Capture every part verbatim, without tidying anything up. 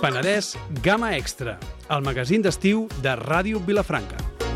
Penedès Gamma Extra, el magazín d'estiu de Ràdio Vilafranca.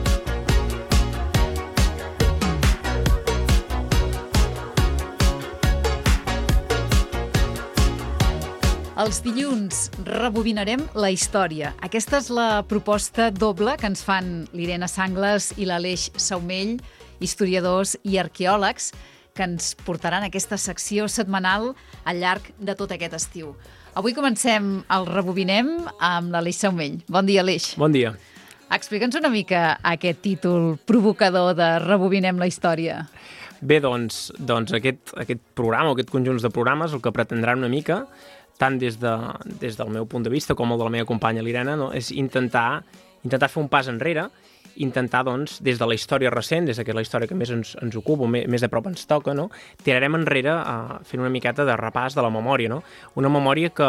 Els dilluns rebobinarem la història. Aquesta és la proposta doble que ens fan l'Irene Sanglas i l'Aleix Saumell, historiadors i arqueòlegs, que ens portaran aquesta secció setmanal al llarg de tot aquest estiu. Avui comencem el Rebobinem amb l'Aleix Saumell. Bon dia, Aleix. Bon dia. Explica'ns una mica aquest títol provocador de Rebobinem la història. Bé, doncs, doncs aquest, aquest programa, o aquest conjunt de programes, el que pretendrà una mica, tant des, de, des del meu punt de vista com el de la meva companya l'Irene, no? és intentar, intentar fer un pas enrere, intentar, doncs, des de la història recent, des de que és la història que més ens, ens ocupa, més, més de prop ens toca, no? tirarem enrere uh, fent una miqueta de repàs de la memòria, no? Una memòria que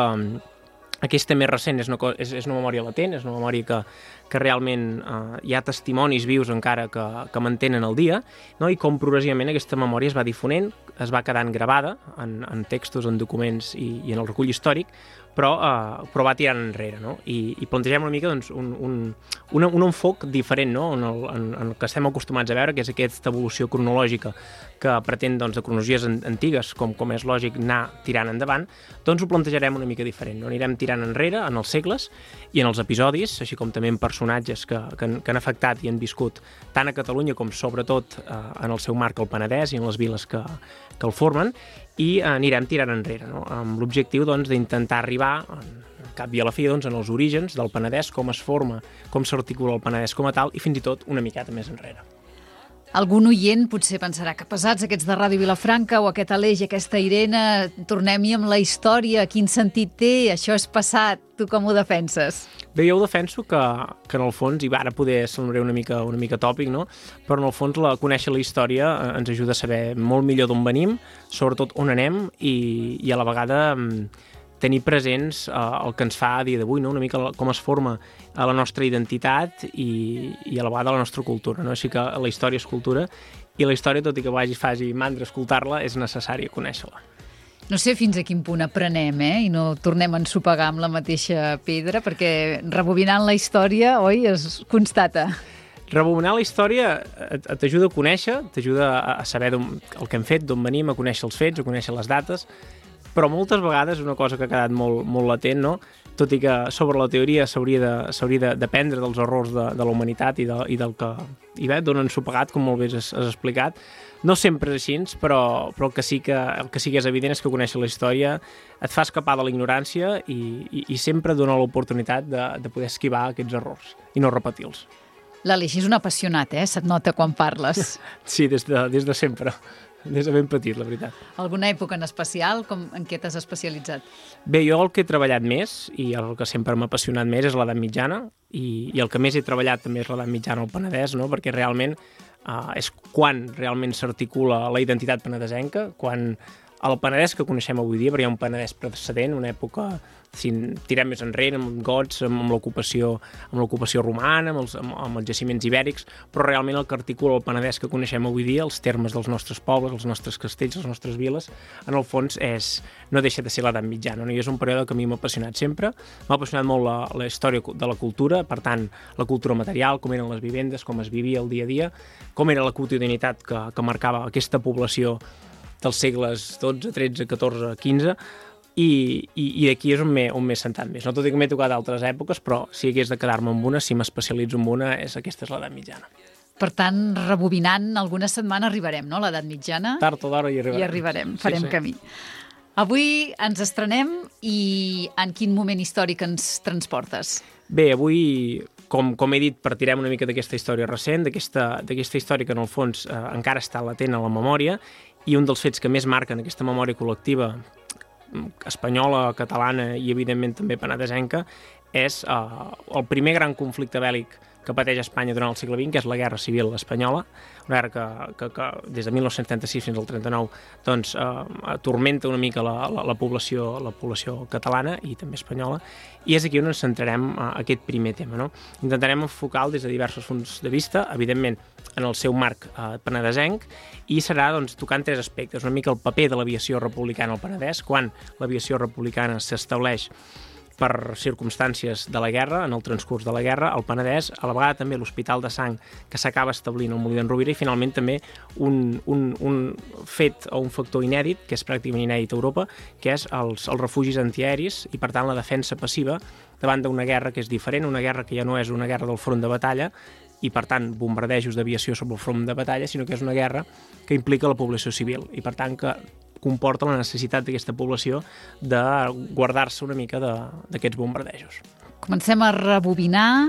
aquesta més recent és una, és, és una memòria latent, és una memòria que, que realment uh, hi ha testimonis vius encara que, que mantenen el dia, no? I com progressivament aquesta memòria es va difonent, es va quedant gravada en, en textos, en documents i, i en el recull històric, però, uh, però va tirant enrere, no? I, i plantegem una mica doncs, un, un, un, un enfoc diferent, no? en, el, en, en el que estem acostumats a veure, que és aquesta evolució cronològica que pretén, doncs, de cronologies antigues, com, com és lògic anar tirant endavant, doncs ho plantejarem una mica diferent, no? Anirem tirant enrere en els segles i en els episodis, així com també en personatges que, que, han, que han afectat i han viscut tant a Catalunya com sobretot eh, en el seu marc al Penedès i en les viles que, que el formen, i anirem tirant enrere, no? Amb l'objectiu, doncs, d'intentar arribar, en cap i a la fi, doncs, en els orígens del Penedès, com es forma, com s'articula el Penedès com a tal, i fins i tot una miqueta més enrere. Algun oient potser pensarà que pesats aquests de Ràdio Vilafranca o aquest Aleix i aquesta Irene, tornem-hi amb la història, quin sentit té, això és passat, tu com ho defenses? Bé, jo ho defenso que, que en el fons, i ara poder semblaré una mica, una mica tòpic, no? Però en el fons la, conèixer la història ens ajuda a saber molt millor d'on venim, sobretot on anem, i, i a la vegada tenir presents eh, el que ens fa a dia d'avui, no? Una mica com es forma a la nostra identitat i, i a la vegada la nostra cultura, no? Així que la història és cultura, i la història, tot i que vagi faci mandra escoltar-la, és necessari conèixer-la. No sé fins a quin punt aprenem, eh? I no tornem a ensopegar amb la mateixa pedra, perquè rebobinant la història, oi, es constata. Rebobinar la història t'ajuda a conèixer, t'ajuda a saber el que hem fet, d'on venim, a conèixer els fets, a conèixer les dates, però moltes vegades una cosa que ha quedat molt, molt latent, no? Tot i que sobre la teoria s'hauria d'aprendre de, dels errors de, de la humanitat i, de, i del que i bé, d'on han sopegat, com molt bé has, has explicat. No sempre és així, però, però el, que sí que, el que sí que és evident és que conèixer la història et fa escapar de la ignorància i, i, i sempre dona l'oportunitat de, de poder esquivar aquests errors i no repetir-los. L'Aleix és un apassionat, eh? Se't nota quan parles. Sí, des de, des de sempre. Des de ben petit, la veritat. Alguna època en especial? Com, en què t'has especialitzat? Bé, jo el que he treballat més, i el que sempre m'ha apassionat més, és l'edat mitjana, i, i el que més he treballat també és l'edat mitjana al Penedès, no? Perquè realment eh, és quan realment s'articula la identitat penedesenca, quan el Penedès que coneixem avui dia, perquè hi ha un Penedès precedent, una època, si tirem més enrere, amb gots, amb l'ocupació amb l'ocupació romana, amb els, amb, amb els jaciments ibèrics, però realment el que articula el Penedès que coneixem avui dia, els termes dels nostres pobles, els nostres castells, les nostres viles, en el fons és, no deixa de ser l'edat mitjana, no? I és un període que a mi m'ha apassionat sempre, m'ha apassionat molt la, la història de la cultura, per tant, la cultura material, com eren les vivendes, com es vivia el dia a dia, com era la quotidianitat que, que marcava aquesta població dels segles dotze, tretze, catorze, quinze, i, i, i aquí és on m'he sentat més. No tot i que m'he tocat d'altres èpoques, però si hagués de quedar-me amb una, si m'especialitzo en una, és aquesta és l'edat mitjana. Per tant, rebobinant, alguna setmana arribarem, no?, a l'edat mitjana. Tard o d'hora hi arribarem. I arribarem, farem sí, sí. camí. Avui ens estrenem i en quin moment històric ens transportes? Bé, avui, com, com he dit, partirem una mica d'aquesta història recent, d'aquesta història que en el fons eh, encara està latent a la memòria, i un dels fets que més marquen aquesta memòria col·lectiva espanyola, catalana i evidentment també penedesenca és eh, el primer gran conflicte bèl·lic que pateix Espanya durant el segle vint, que és la Guerra Civil Espanyola, una guerra que, que, que des de mil nou-cents trenta-sis fins al trenta-nou doncs, eh, atormenta una mica la, la, la, població, la població catalana i també espanyola, i és aquí on ens centrarem eh, aquest primer tema, no? Intentarem enfocar-lo des de diversos punts de vista, evidentment en el seu marc eh, penedesenc, i serà doncs, tocant tres aspectes, una mica el paper de l'aviació republicana al Penedès, quan l'aviació republicana s'estableix per circumstàncies de la guerra, en el transcurs de la guerra, el Penedès, a la vegada també l'Hospital de Sang que s'acaba establint al Molí d'en Rovira i finalment també un, un, un fet o un factor inèdit, que és pràcticament inèdit a Europa, que és els, els refugis antiaeris i per tant la defensa passiva davant d'una guerra que és diferent, una guerra que ja no és una guerra del front de batalla i per tant bombardejos d'aviació sobre el front de batalla, sinó que és una guerra que implica la població civil i per tant que comporta la necessitat d'aquesta població de guardar-se una mica d'aquests bombardejos. Comencem a rebobinar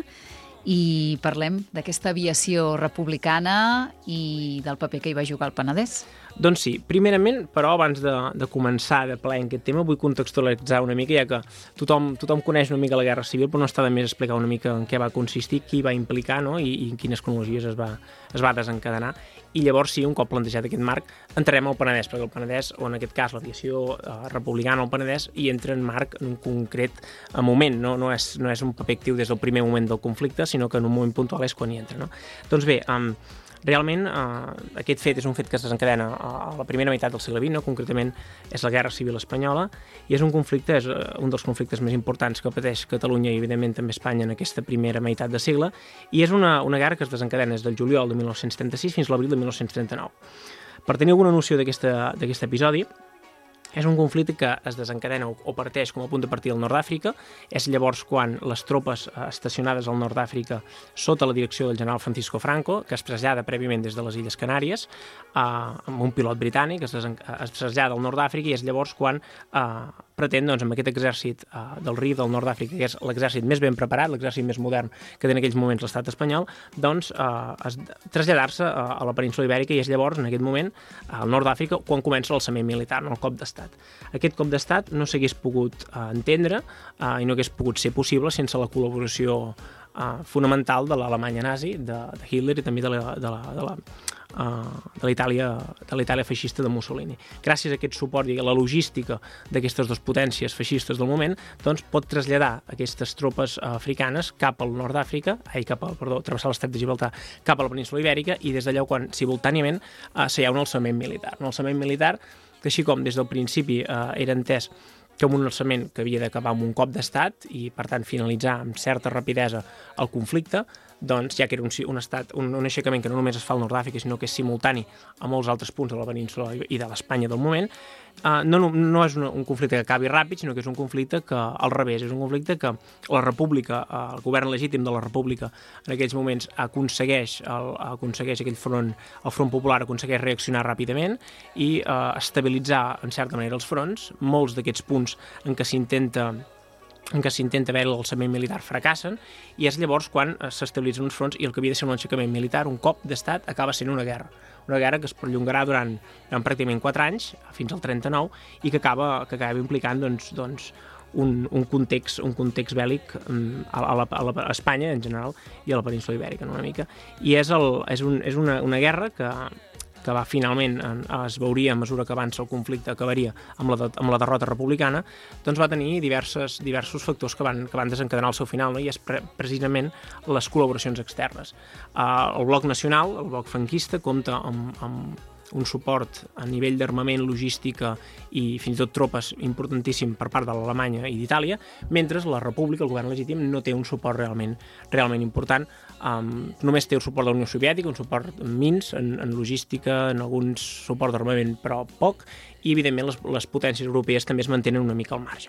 i parlem d'aquesta aviació republicana i del paper que hi va jugar el Penedès. Doncs sí, primerament, però abans de, de començar de ple en aquest tema, vull contextualitzar una mica, ja que tothom, tothom coneix una mica la Guerra Civil, però no està de més explicar una mica en què va consistir, qui va implicar, no? I, i en quines cronologies es va, es va desencadenar. I llavors sí, un cop plantejat aquest marc, entrarem al Penedès, perquè el Penedès, o en aquest cas l'aviació eh, republicana al Penedès, hi entra en marc en un concret moment, no, no, és, no és un paper actiu des del primer moment del conflicte, sinó que en un moment puntual és quan hi entra. No? Doncs bé, um, realment eh, aquest fet és un fet que es desencadena a la primera meitat del segle vint, no? Concretament és la Guerra Civil Espanyola, i és un conflicte, és un dels conflictes més importants que pateix Catalunya i evidentment també Espanya en aquesta primera meitat de segle, i és una, una guerra que es desencadena des del juliol de mil nou-cents trenta-sis fins a l'abril de mil nou-cents trenta-nou. Per tenir alguna noció d'aquest episodi, és un conflicte que es desencadena o parteix com a punt de partida al nord d'Àfrica. És llavors quan les tropes estacionades al nord d'Àfrica sota la direcció del general Francisco Franco, que es trasllada prèviament des de les Illes Canàries, eh, amb un pilot britànic, es, es trasllada al nord d'Àfrica i és llavors quan eh, pretén, doncs, amb aquest exèrcit eh, del R I F del nord d'Àfrica, que és l'exèrcit més ben preparat, l'exèrcit més modern que té en aquells moments l'estat espanyol, doncs eh, traslladar-se a, a la península Ibèrica i és llavors, en aquest moment, al nord d'Àfrica, quan comença l'alçament militar, no? El cop d'estat. Aquest cop d'estat no s'hagués pogut eh, entendre eh, i no hagués pogut ser possible sense la col·laboració eh, fonamental de l'Alemanya nazi, de, de Hitler i també de la, de la, de la Uh, de l'Itàlia de l'Itàlia feixista de Mussolini. Gràcies a aquest suport i a la logística d'aquestes dues potències feixistes del moment, doncs pot traslladar aquestes tropes uh, africanes cap al nord d'Àfrica, ai, cap a, perdó, travessar l'estret de Gibraltar cap a la península Ibèrica i des d'allò quan simultàniament uh, s'hi ha un alçament militar. Un alçament militar que així com des del principi uh, era entès com un alçament que havia d'acabar amb un cop d'estat i, per tant, finalitzar amb certa rapidesa el conflicte, doncs, ja que era un, un, estat, un, un aixecament que no només es fa al nord d'Àfrica, sinó que és simultani a molts altres punts de la península i de l'Espanya del moment, uh, no, no, no és un, un conflicte que acabi ràpid, sinó que és un conflicte que, al revés, és un conflicte que la república, uh, el govern legítim de la república, en aquells moments aconsegueix, el, aconsegueix aquell front, el front popular aconsegueix reaccionar ràpidament i uh, estabilitzar, en certa manera, els fronts. Molts d'aquests punts en què s'intenta en què s'intenta veure l'alçament militar fracassen i és llavors quan s'estabilitzen uns fronts i el que havia de ser un aixecament militar, un cop d'estat, acaba sent una guerra. Una guerra que es perllongarà durant, durant pràcticament quatre anys, fins al trenta-nou, i que acaba, que acaba implicant doncs, doncs, un, un, context, un context bèl·lic a, la, a, la, a Espanya en general i a la península Ibèrica, no? Una mica. I és, el, és, un, és una, una guerra que que va finalment, es veuria a mesura que avança el conflicte, acabaria amb la, de, amb la derrota republicana, doncs va tenir diverses, diversos factors que van, que van desencadenar el seu final, no? I és pre precisament les col·laboracions externes. Uh, el bloc nacional, el bloc franquista, compta amb, amb un suport a nivell d'armament, logística i fins i tot tropes importantíssim per part de l'Alemanya i d'Itàlia, mentre la República, el govern legítim, no té un suport realment, realment important. Um, només té el suport de la Unió Soviètica, un suport en mins, en, en logística, en alguns suport d'armament, però poc, i evidentment les, les potències europees també es mantenen una mica al marge.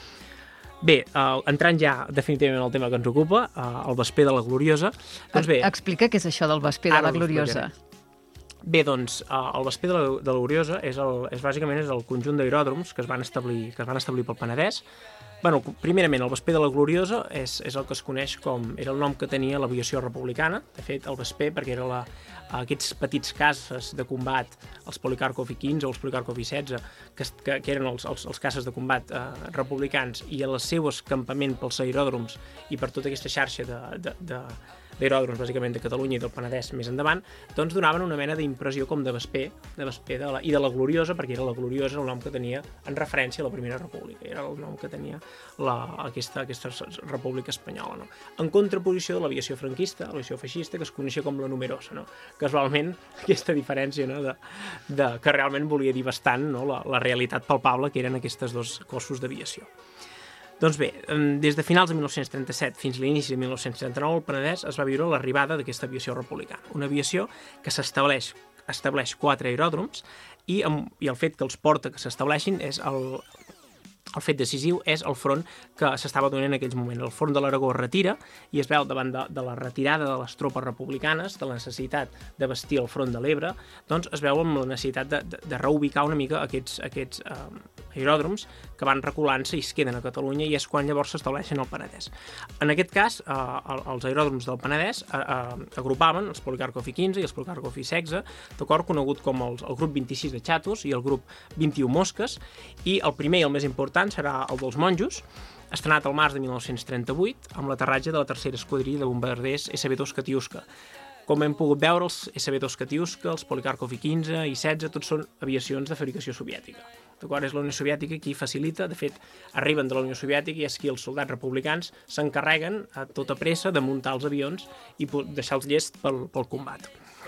Bé, uh, entrant ja definitivament en el tema que ens ocupa, uh, el Vesper de la Gloriosa, doncs bé... Explica què és això del Vesper de la Gloriosa. Bé, doncs, el Vesper de la, de la Gloriosa és, el, és bàsicament és el conjunt d'aeròdroms que es van establir, que es van establir pel Penedès. Bueno, primerament, el Vesper de la Gloriosa és, és el que es coneix com... Era el nom que tenia l'aviació republicana. De fet, el Vesper, perquè era la, aquests petits caces de combat, els Polikarpov I quinze o els Polikarpov I setze, que, que, que eren els, els, els caces de combat eh, republicans, i el seu escampament pels aeròdroms i per tota aquesta xarxa de... de, de d'aeròdroms, bàsicament, de Catalunya i del Penedès més endavant, doncs donaven una mena d'impressió com de Vesper, de Vesper de la, i de la Gloriosa, perquè era la Gloriosa el nom que tenia en referència a la Primera República, era el nom que tenia la, aquesta, aquesta República Espanyola. No? En contraposició de l'aviació franquista, l'aviació feixista, que es coneixia com la Numerosa. No? Casualment, aquesta diferència, no? de, de, que realment volia dir bastant, no? la, la realitat palpable que eren aquests dos cossos d'aviació. Doncs bé, des de finals de mil nou-cents trenta-set fins a l'inici de mil nou-cents trenta-nou, el Penedès es va viure l'arribada d'aquesta aviació republicana. Una aviació que s'estableix estableix quatre aeròdroms i, i el fet que els porta que s'estableixin és el... El fet decisiu és el front que s'estava donant en aquells moments. El front de l'Aragó es retira i es veu davant de, de la retirada de les tropes republicanes, de la necessitat de bastir el front de l'Ebre, doncs es veu amb la necessitat de, de, de reubicar una mica aquests, aquests eh, aeròdroms que van reculant-se i es queden a Catalunya, i és quan llavors s'estableixen al Penedès. En aquest cas, eh, els aeròdroms del Penedès eh, eh, agrupaven els Policarpo Fi quinze i els Policarpo Fi setze, d'acord, conegut com els, el grup vint-i-sis de Xatos i el grup vint-i-u Mosques, i el primer i el més important serà el dels Monjos, estrenat al març de mil nou-cents trenta-vuit amb l'aterratge de la tercera esquadrilla de bombarders esse be dos Katiuska. Com hem pogut veure, els esse be dos Katiuska, els Policarpo Fi quinze i setze, tots són aviacions de fabricació soviètica. D'acord? És la Unió Soviètica qui facilita, de fet, arriben de la Unió Soviètica i és qui els soldats republicans s'encarreguen a tota pressa de muntar els avions i deixar-los llests pel, pel combat.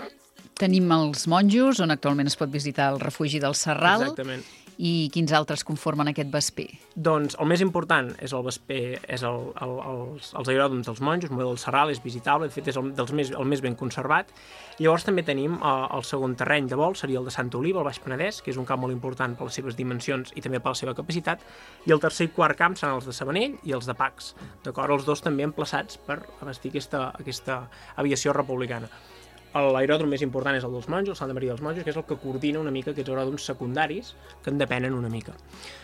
Tenim els Monjos, on actualment es pot visitar el refugi del Serral. Exactament. I quins altres conformen aquest vesper? Doncs el més important és el vesper, és el, el, els, els aeròdroms dels Monjos, el model del Serral, és visitable, de fet és el, dels més, el més ben conservat. Llavors també tenim eh, el segon terreny de vol, seria el de Santa Oliva, al Baix Penedès, que és un camp molt important per les seves dimensions i també per la seva capacitat, i el tercer i quart camp seran els de Sabanell i els de Pacs, d'acord? Els dos també emplaçats per abastir aquesta, aquesta aviació republicana. L'aeròdrom més important és el dels Monjos, el Santa Maria dels Monjos, que és el que coordina una mica aquests aeròdroms secundaris que en depenen una mica.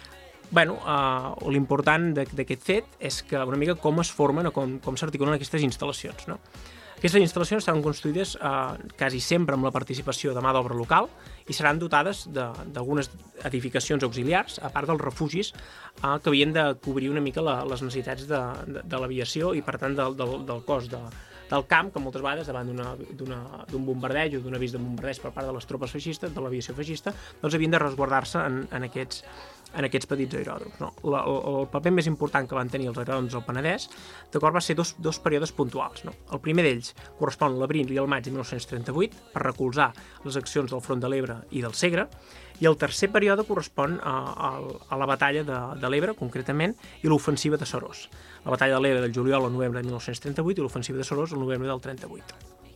Bueno, uh, l'important d'aquest fet és que una mica com es formen o com, com s'articulen aquestes instal·lacions, no? Aquestes instal·lacions estan construïdes uh, quasi sempre amb la participació de mà d'obra local i seran dotades d'algunes edificacions auxiliars, a part dels refugis uh, que havien de cobrir una mica la, les necessitats de, de, de l'aviació i, per tant, del, del, del cos de, del camp, que moltes vegades davant d'un bombardeig o d'un avís de bombardeig per part de les tropes feixistes, de l'aviació feixista, doncs havien de resguardar-se en, en, aquests, en aquests petits aeròdroms. No? La, el, el paper més important que van tenir els aeròdroms del Penedès, d'acord, va ser dos, dos períodes puntuals. No? El primer d'ells correspon a l'abril i al maig de mil nou-cents trenta-vuit per recolzar les accions del front de l'Ebre i del Segre, i el tercer període correspon a, a, a la batalla de, de l'Ebre, concretament, i l'ofensiva de Seròs. La batalla de l'Ebre del juliol al novembre de mil nou-cents trenta-vuit i l'ofensiva de Seròs al novembre del trenta-vuit.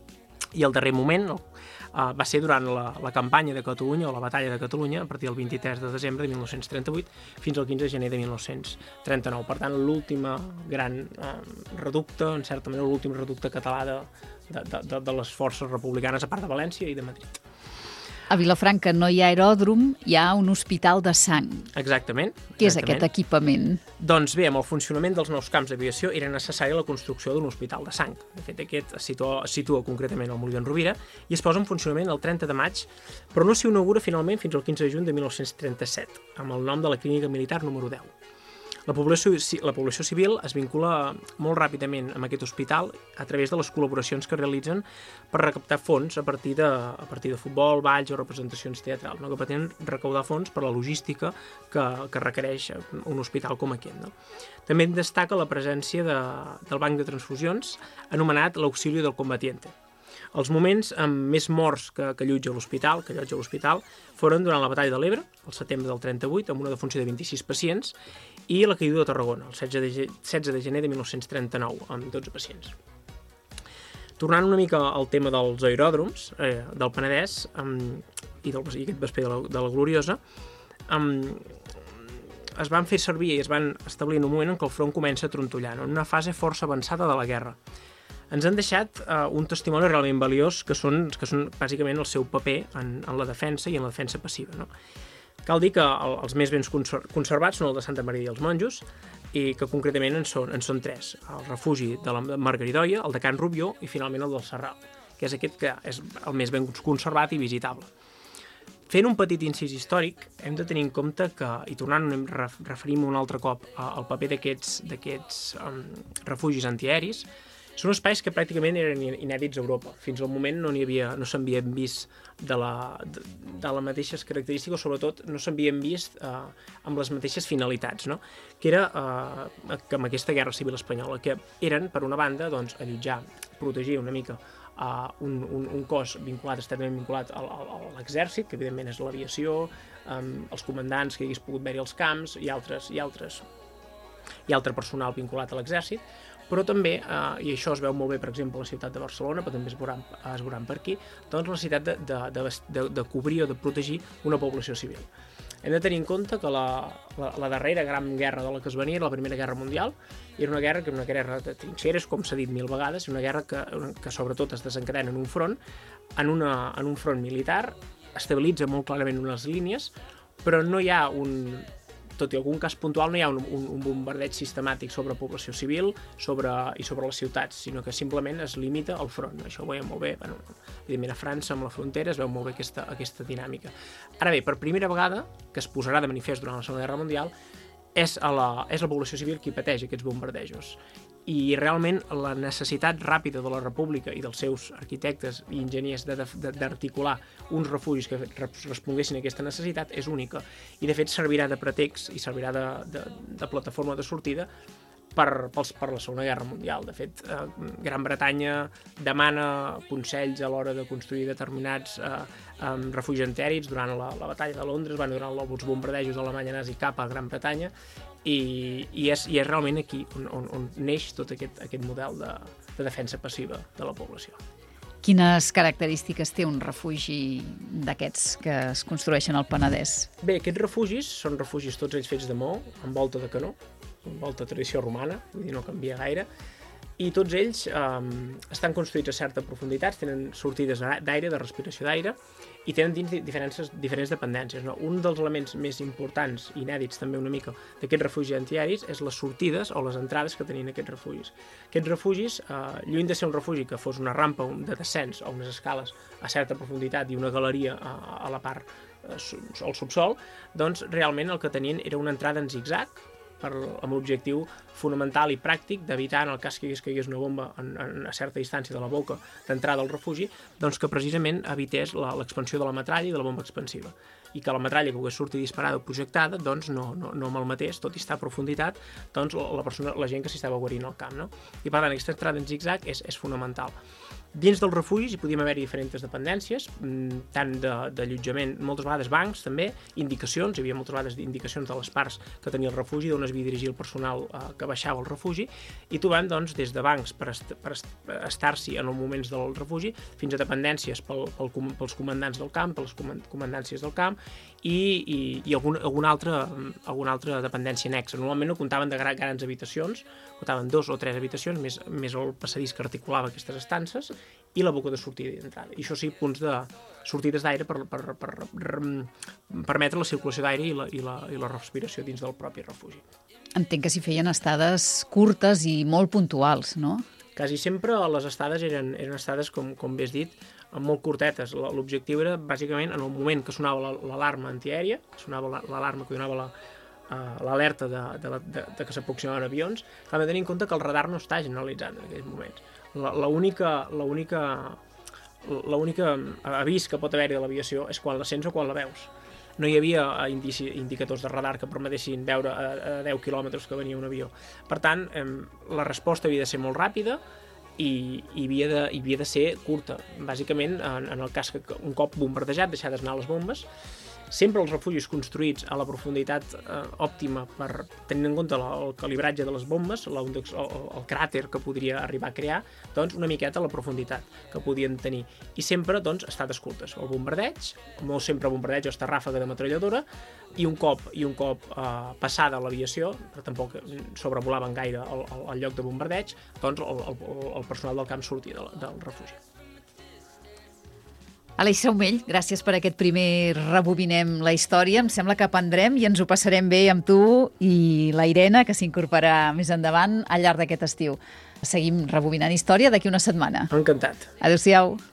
I el darrer moment no, uh, va ser durant la, la campanya de Catalunya, o la batalla de Catalunya, a partir del vint-i-tres de desembre de mil nou-cents trenta-vuit fins al quinze de gener de mil nou-cents trenta-nou. Per tant, l'última gran uh, reducte, en certa manera, l'últim reducte català de, de, de, de les forces republicanes, a part de València i de Madrid. A Vilafranca no hi ha aeròdrom, hi ha un hospital de sang. Exactament. Què és aquest equipament? Doncs bé, amb el funcionament dels nous camps d'aviació era necessària la construcció d'un hospital de sang. De fet, aquest es situa, es situa concretament al Molí d'en Rovira i es posa en funcionament el trenta de maig, però no s'inaugura finalment fins al quinze de juny de mil nou-cents trenta-set, amb el nom de la Clínica Militar número deu. La població, la població civil es vincula molt ràpidament amb aquest hospital a través de les col·laboracions que realitzen per recaptar fons a partir de, a partir de futbol, balls o representacions teatrals, no? Que pretenen recaudar fons per la logística que, que requereix un hospital com aquest. No? També destaca la presència de, del banc de transfusions anomenat l'Auxilio del Combatiente. Els moments amb més morts que, que allotja l'hospital, que allotja l'hospital, foren durant la batalla de l'Ebre, al setembre del trenta-vuit, amb una defunció de vint-i-sis pacients, i la caiguda de Tarragona, el setze de gener de mil nou-cents trenta-nou, amb dotze pacients. Tornant una mica al tema dels aeròdroms eh, del Penedès um, i, del, i aquest vesper de la, de la Gloriosa, um, es van fer servir i es van establir en un moment en què el front comença a trontollar, en una fase força avançada de la guerra. Ens han deixat uh, un testimoni realment valiós que són, que són bàsicament el seu paper en, en la defensa i en la defensa passiva. No? Cal dir que el, els més ben conservats són el de Santa Maria i els Monjos, i que concretament en són, en són tres. El refugi de la Margaridoia, el de Can Rubió i finalment el del Serral, que és aquest que és el més ben conservat i visitable. Fent un petit incís històric, hem de tenir en compte que, i tornant a referir-me un altre cop al paper d'aquests um, refugis antiaeris, són espais que pràcticament eren inèdits a Europa. Fins al moment no n'hi havia, no s'havien vist de, la, de, de les mateixes característiques, o sobretot no s'havien vist eh, amb les mateixes finalitats, no? Que era eh, que amb aquesta guerra civil espanyola, que eren, per una banda, doncs, allotjar, protegir una mica eh, un, un, un cos vinculat, estretament vinculat a, a, a l'exèrcit, que evidentment és l'aviació, eh, els comandants que hi hagués pogut haver-hi als camps i altres, i altres i altre personal vinculat a l'exèrcit, però també, eh, i això es veu molt bé, per exemple, a la ciutat de Barcelona, però també es veuran, es veuran per aquí, doncs la necessitat de, de, de, de, de cobrir o de protegir una població civil. Hem de tenir en compte que la, la, la darrera gran guerra de la que es venia era la Primera Guerra Mundial, i era una guerra que era una guerra de trinxeres, com s'ha dit mil vegades, una guerra que, que sobretot es desencadena en un front, en, una, en un front militar, estabilitza molt clarament unes línies, però no hi ha un... tot i algun cas puntual, no hi ha un, un, un bombardeig sistemàtic sobre població civil sobre, i sobre les ciutats, sinó que simplement es limita al front. Això ho veiem molt bé, bueno, evidentment a França, amb la frontera, es veu molt bé aquesta, aquesta dinàmica. Ara bé, per primera vegada, que es posarà de manifest durant la Segona Guerra Mundial, és, a la, és la població civil qui pateix aquests bombardejos. I realment la necessitat ràpida de la República i dels seus arquitectes i enginyers d'articular uns refugis que responguessin a aquesta necessitat és única. I de fet servirà de pretext i servirà de, de, de plataforma de sortida per, per, per la Segona Guerra Mundial. De fet, eh, Gran Bretanya demana consells a l'hora de construir determinats eh, eh, refugis antèrids. Durant la, la batalla de Londres van durant els bombardejos d'Alemanya nazi cap a Gran Bretanya, i, i, és, i és realment aquí on, on, on neix tot aquest, aquest model de, de defensa passiva de la població. Quines característiques té un refugi d'aquests que es construeixen al Penedès? Bé, aquests refugis són refugis tots ells fets de maó, amb volta de canó, amb volta de tradició romana, vull dir, no canvia gaire, i tots ells eh, estan construïts a certa profunditat, tenen sortides d'aire, de respiració d'aire, i tenen dins diferents, diferents dependències. No? Un dels elements més importants i inèdits també una mica d'aquests refugis antiaeris és les sortides o les entrades que tenien aquests refugis. Aquests refugis, eh, lluny de ser un refugi que fos una rampa de descens o unes escales a certa profunditat i una galeria a, a la part, eh, al subsol, doncs realment el que tenien era una entrada en zigzag, per, amb l'objectiu fonamental i pràctic d'evitar, en el cas que hi hagués una bomba en, en, a certa distància de la boca d'entrada al refugi, doncs que precisament evités l'expansió de la metralla i de la bomba expansiva, i que la metralla que pogués sortir disparada o projectada doncs no, no, no malmetés, tot i estar a profunditat, doncs la, persona, la gent que s'hi estava guarint al camp. No? I per tant, aquesta entrada en zigzag és, és fonamental. Dins dels refugis hi podíem haver diferents dependències, tant d'allotjament, moltes vegades bancs també, indicacions, hi havia moltes vegades indicacions de les parts que tenia el refugi, d'on es havia dirigir el personal eh, que baixava al refugi, i trobem doncs, des de bancs per, est per est estar-s'hi en els moments del refugi, fins a dependències pel, pel, pels comandants del camp, per les comandàncies del camp, i, i, i algun, alguna, altra, alguna altra dependència anexa. Normalment no comptaven de grans habitacions, comptaven dos o tres habitacions, més, més el passadís que articulava aquestes estances, i la boca de sortida i d'entrada. I això sí, punts de sortides d'aire per, per, per, per permetre la circulació d'aire i, la, i, la, i la respiració dins del propi refugi. Entenc que s'hi feien estades curtes i molt puntuals, no? Quasi sempre les estades eren, eren estades, com, com bé has dit, molt curtetes. L'objectiu era, bàsicament, en el moment que sonava l'alarma antiaèria, sonava l'alarma que donava la l'alerta de, de, de, de que s'aproximaven avions, hem de tenir en compte que el radar no està generalitzat en aquells moments. L'única avís que pot haver-hi de l'aviació és quan la sents o quan la veus. No hi havia indici, indicadors de radar que permetessin veure a, a deu quilòmetres que venia un avió. Per tant, eh, la resposta havia de ser molt ràpida i, i, havia, de, i havia de ser curta. Bàsicament, en, en el cas que un cop bombardejat deixades anar les bombes, sempre els refugis construïts a la profunditat eh, òptima per tenir en compte la, el calibratge de les bombes, el, el cràter que podria arribar a crear, doncs una miqueta la profunditat que podien tenir. I sempre doncs, estades curtes. El bombardeig, molt sempre bombardeig o esta ràfaga de metralladora, i un cop, i un cop eh, passada l'aviació, però tampoc sobrevolaven gaire el, el, el lloc de bombardeig, doncs el, el, el personal del camp sortia del, del refugi. Aleix Saumell, gràcies per aquest primer Rebobinem la història. Em sembla que aprendrem i ens ho passarem bé amb tu i la Irene, que s'incorporarà més endavant al llarg d'aquest estiu. Seguim rebobinant història d'aquí una setmana. Encantat. Adéu-siau.